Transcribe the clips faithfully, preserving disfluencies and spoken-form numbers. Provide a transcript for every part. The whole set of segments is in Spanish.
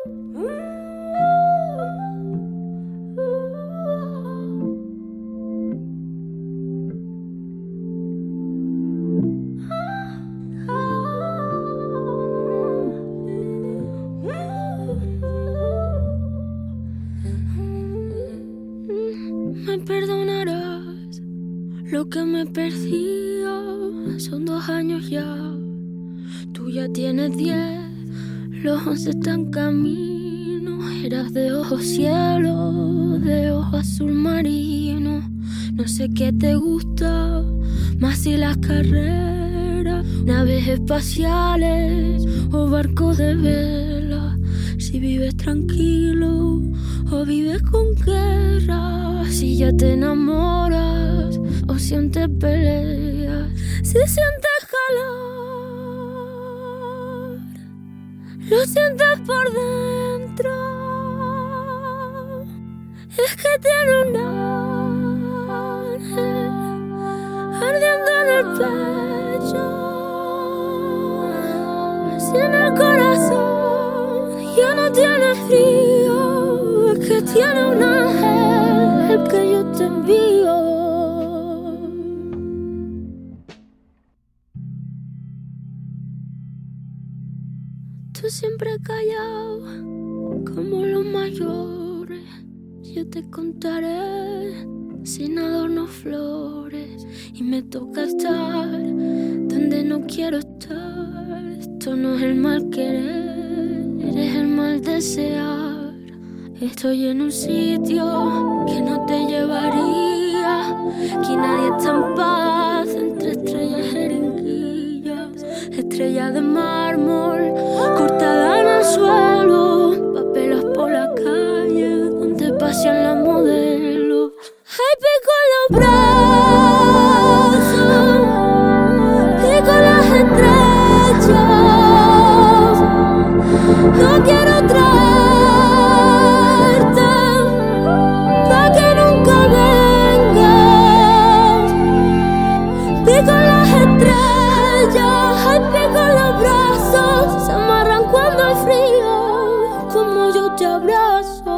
Me perdonarás lo que me perdía, son dos años ya, tú ya tienes diez, los once están camino, eras de ojos cielo, de ojos azul marino, no sé qué te gusta, más si las carreras, naves espaciales o barcos de vela, si vives tranquilo o vives con guerra, si ya te enamoras o sientes peleas, si sientes calor, lo sientes por dentro, es que tiene un ángel ardiendo en el pecho, si en el corazón ya no tiene frío, que tiene un ángel el que yo te envío. Tú siempre callado como los mayores, yo te contaré sin adornos flores, y me toca estar donde no quiero estar. Esto no es el mal querer, eres el mal desear. Estoy en un sitio que no te llevaría, aquí nadie está en paz, entre estrellas jeringuillas, estrellas de mármol cortada en el suelo, papelas por la calle donde pasean las modelos. Ay, pico en los brazos, pico en las estrellas, no quiero traerte pa' que nunca vengas. Pico en las estrellas, ay, pico en los brazos, se amarran cuando hay frío, como yo te abrazo.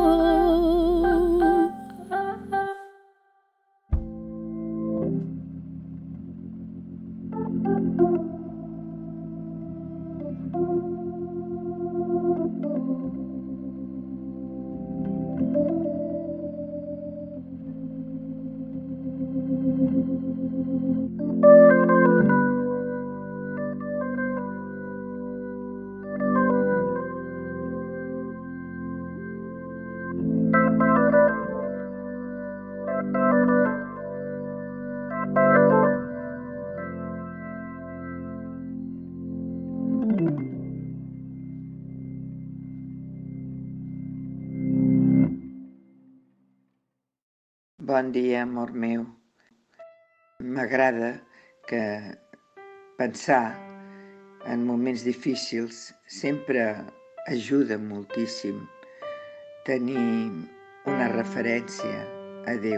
Bon dia, amor meu. M'agrada que pensar en moments difícils sempre ajuda moltíssim tenir una referència a Déu.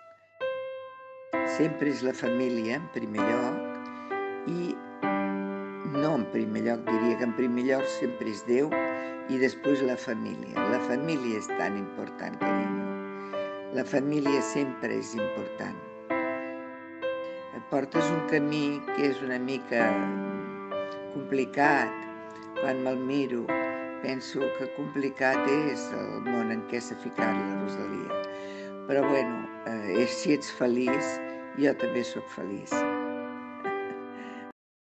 Sempre és la família en primer lloc i no en primer lloc, diria que en primer lloc sempre és Déu i després la família. La família és tan important, carinyo. La família sempre és important. Et portes un camí que és una mica complicat. Quan me'l miro, penso que complicat és el món en què s'ha ficat la Rosalia. Però bueno, eh, si ets feliç, jo també sóc feliç.